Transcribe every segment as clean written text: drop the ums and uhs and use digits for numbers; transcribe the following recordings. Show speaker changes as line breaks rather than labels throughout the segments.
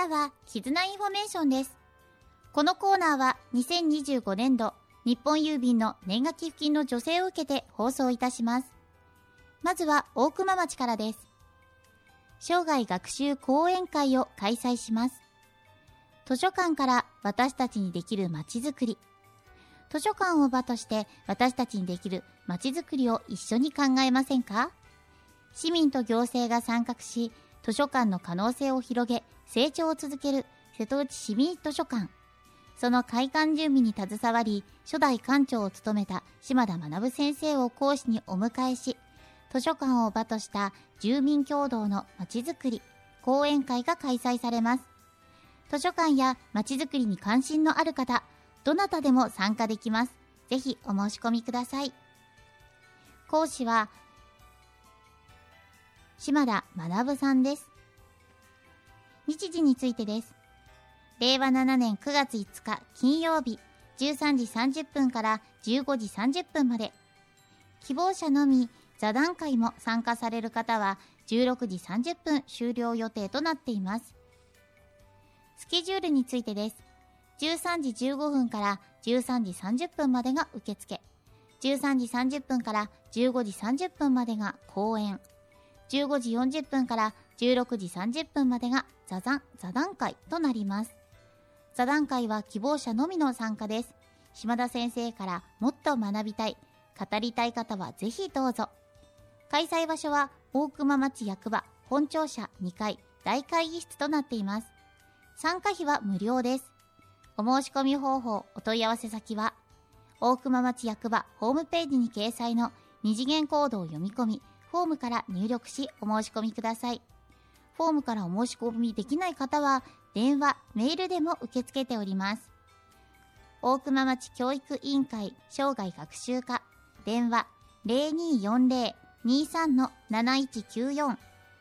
からは絆インフォメーションです。このコーナーは2025年度日本郵便の年賀寄付金の助成を受けて放送いたします。まずは大熊町からです。生涯学習講演会を開催します。図書館から私たちにできるまちづくり。図書館を場として私たちにできるまちづくりを一緒に考えませんか？市民と行政が参画し、図書館の可能性を広げ、成長を続ける瀬戸内市民図書館。その開館準備に携わり、初代館長を務めた島田学先生を講師にお迎えし、図書館を場とした住民共同のまちづくり、講演会が開催されます。図書館やまちづくりに関心のある方、どなたでも参加できます。ぜひお申し込みください。講師は島田学さんです。日時についてです。令和7年9月5日金曜日13時30分から15時30分まで。希望者のみ座談会も参加される方は16時30分終了予定となっています。スケジュールについてです。13時15分から13時30分までが受付。13時30分から15時30分までが講演。15時40分から16時30分までが座談会となります。座談会は希望者のみの参加です。島田先生からもっと学びたい、語りたい方はぜひどうぞ。開催場所は大熊町役場本庁舎2階大会議室となっています。参加費は無料です。お申し込み方法、お問い合わせ先は大熊町役場ホームページに掲載の二次元コードを読み込み、フォームから入力しお申し込みください。フォームからお申し込みできない方は電話、メールでも受け付けております。大熊町教育委員会生涯学習課電話 0240-23-7194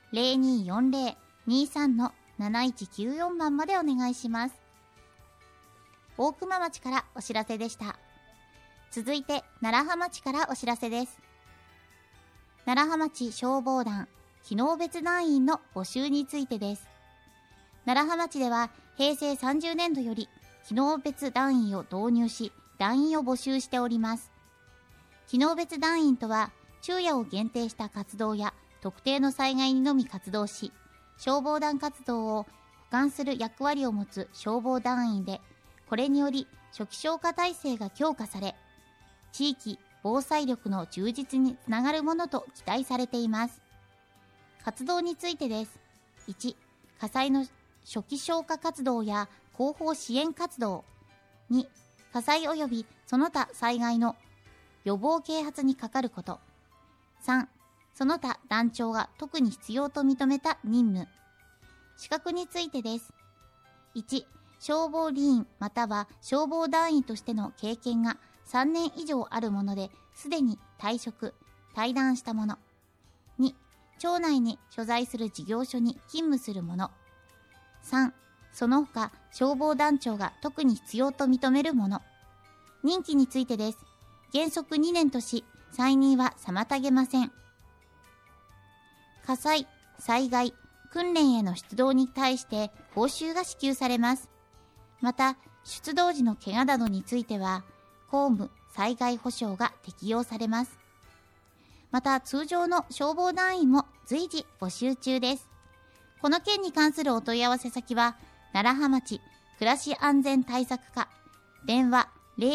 0240-23-7194 番までお願いします。大熊町からお知らせでした。続いて楢葉町からお知らせです。楢葉町消防団機能別団員の募集についてです。楢葉町では平成30年度より機能別団員を導入し、団員を募集しております。機能別団員とは、昼夜を限定した活動や特定の災害にのみ活動し、消防団活動を補完する役割を持つ消防団員で、これにより初期消火体制が強化され、地域防災力の充実につながるものと期待されています。活動についてです。1、火災の初期消火活動や後方支援活動。2、火災及びその他災害の予防啓発にかかること。3、その他団長が特に必要と認めた任務。資格についてです。1、消防理員または消防団員としての経験が3年以上あるものですでに退職、退団したもの。2、町内に所在する事業所に勤務するもの。3、その他消防団長が特に必要と認めるもの。任期についてです。原則2年とし、再任は妨げません。火災、災害、訓練への出動に対して報酬が支給されます。また、出動時の怪我などについては、公務災害保障が適用されます。また、通常の消防団員も随時募集中です。この件に関するお問い合わせ先は、楢葉町暮らし安全対策課、電話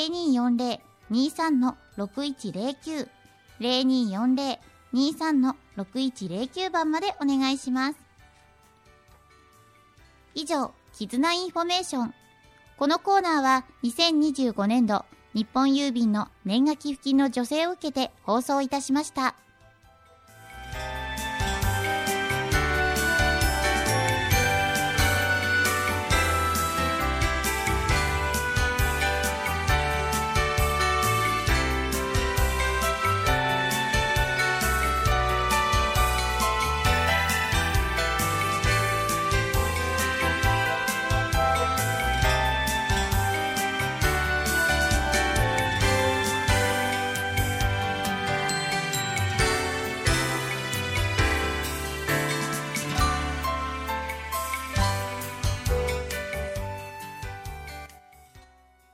0240-23-6109 0240-23-6109 番までお願いします。以上、絆インフォメーション。このコーナーは2025年度日本郵便の年賀寄付金の助成を受けて放送いたしました。